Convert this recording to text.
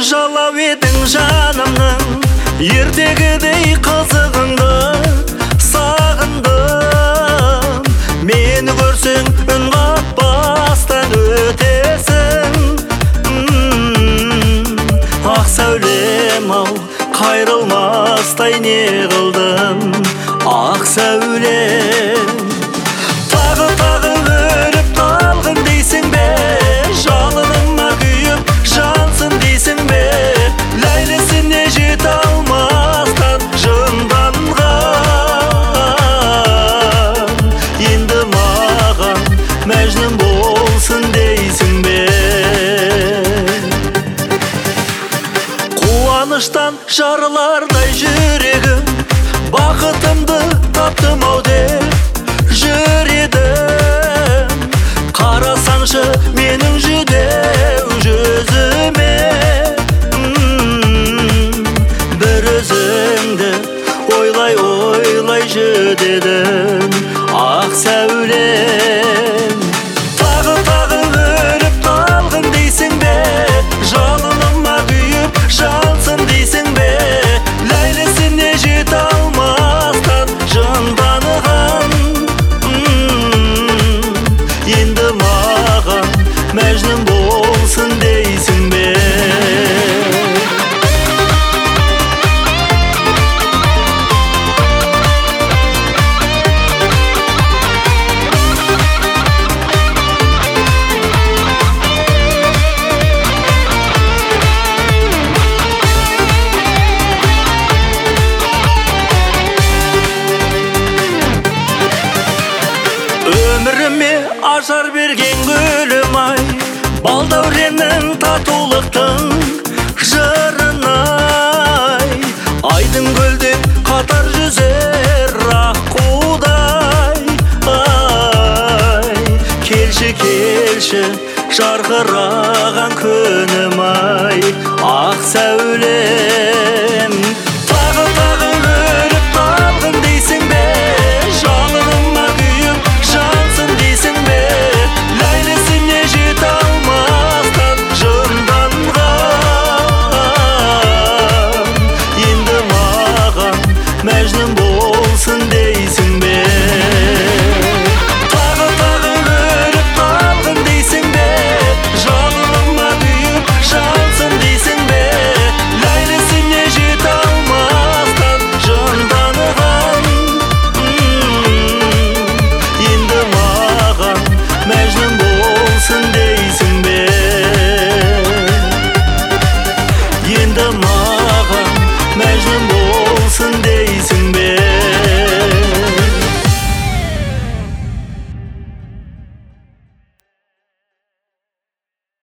жалап едің жанымның, ертегідей қызығыңды сағындым. Мені көрсең үн қатпастан өтесің. Ақ сәулем ау, қайрылмастай не қылдым, ақ сәулем. Тағы өріп талғын дейсің бе, жалыныма күйіп жансың дейсің бе, ләйлісіне жете алмастан жынданған. Енді маған мәжнүн болсын дейсің бе. Қуаныштан жарылардай жүрегім, бақытымды таптым ау деп жүр едім. Қарасаңшы менің жүдеу жүзіме, бір өзіңді ойлай жүдедім, ақ сәулем. Тағы өріп талғын дейсің бе, жалыныма күйіп жансың дейсің бе, ләйлісіне жете алмастан жынданған. Енді маған мәжнүн болсын дейсің бе. Өміріме ажар берген гүлім ай, балдәуренің татулықтың жырынай. Айдың көлде қатар жүзер аққудай. Келші жарқыраған күнім ай, ақ сәулем. Тағы өріп талғын дейсің бе, жалыныма күйіп жансың дейсің бе, ләйлісіне жете алмастан жынданған. Енді маған мәжнүн болсын дейсің бе. Тағы өріп талғын дейсің бе, жалыныма күйіп жансың дейсің бе, ләйлісіне жете алмастан жынданған. Енді маған мәжнүн болсын дейсің бе. Енді маған мәжнүн болсын дейсің